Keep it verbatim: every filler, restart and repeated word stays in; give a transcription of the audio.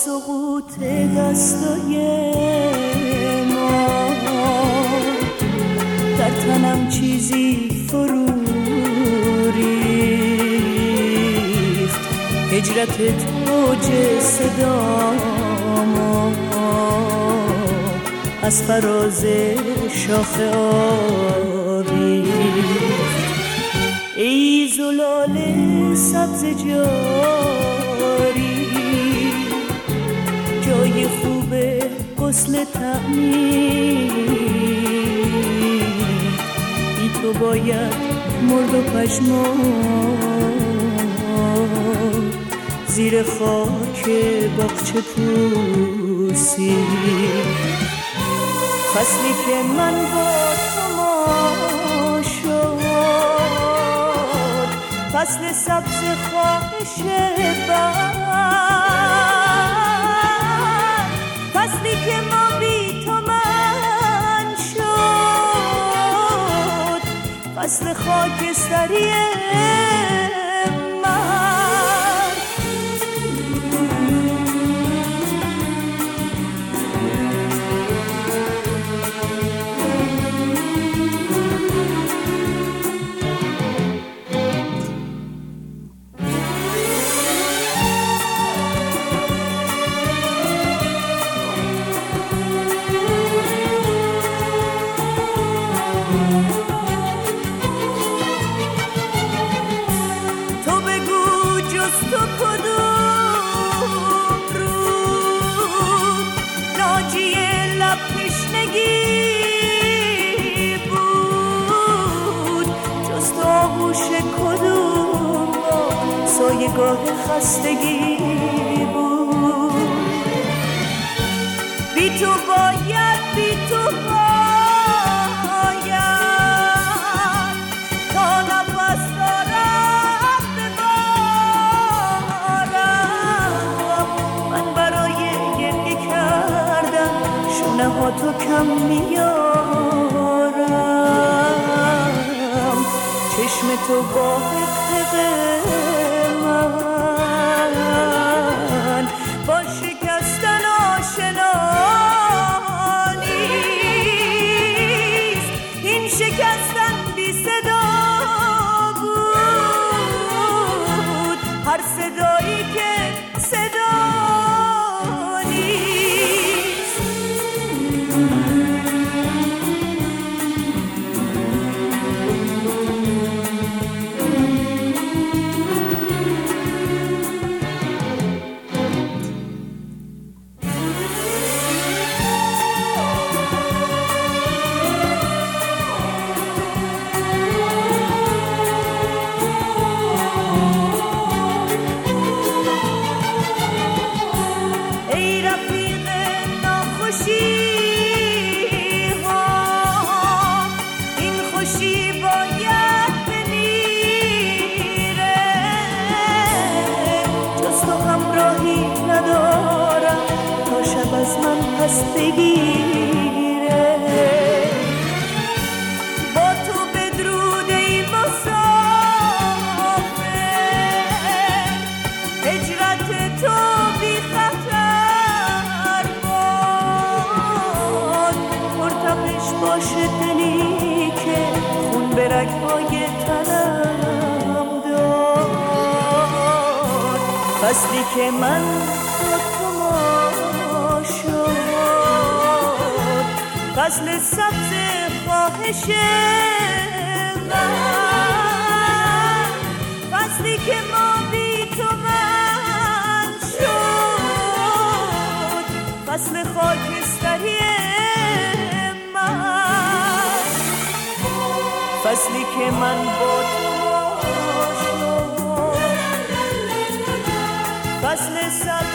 سقوط دستای ما در تنم چیزی فرو ریخت، هجرتت اوج صدامو از فراز شاخه آویخت. ای زلال سبز جاری، جای خوب غسل تعمیر، بی تو باید مرد و پژمرد زیر خاک باغچه پوسی. فصلی که من با تو ما شد، فصل سبز خواهش بر، فصلی که ما بی تو من شد، فصل خاکستری گاه خستگی بود. بی تو باید بی تو باید تا نفس دارم ببارم. من برای گریه کردن شونه ها تو کم میارم. چشم تو با حقه من با شکستن آشنا نیست. این شکستن بی صدا بود، هر صدایی که صدا نیست. از من پس بگیره با تو بدرود ای مسافر. هجرت تو بی خطر باد، مرتبش باشه دلی که خون به رگ‌های تنم داد. فصلی که من فصل سبز خواهش من، فصلی که ما بی تو من شد، فصل خاکستری من، فصلی که من با تو شد، فصل سبز